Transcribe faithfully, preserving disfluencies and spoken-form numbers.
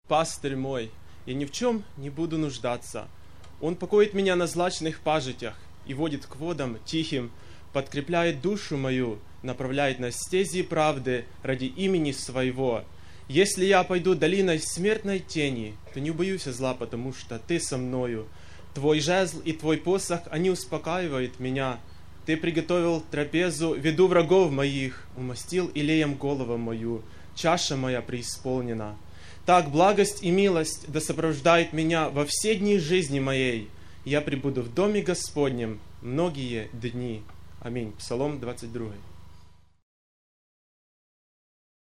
пастырь мой, я ни в чем не буду нуждаться. Он покоит меня на злачных пажитях и водит к водам тихим, подкрепляет душу мою, направляет на стези правды ради имени своего. Если я пойду долиной смертной тени, то не убоюсь зла, потому что ты со мною. Твой жезл и твой посох, они успокаивают меня. Ты приготовил трапезу в виду врагов моих, умастил илеем голову мою, чаша моя преисполнена. Так благость и милость да сопровождают меня во все дни жизни моей. Я пребуду в доме Господнем многие дни. Аминь. Псалом двадцать два.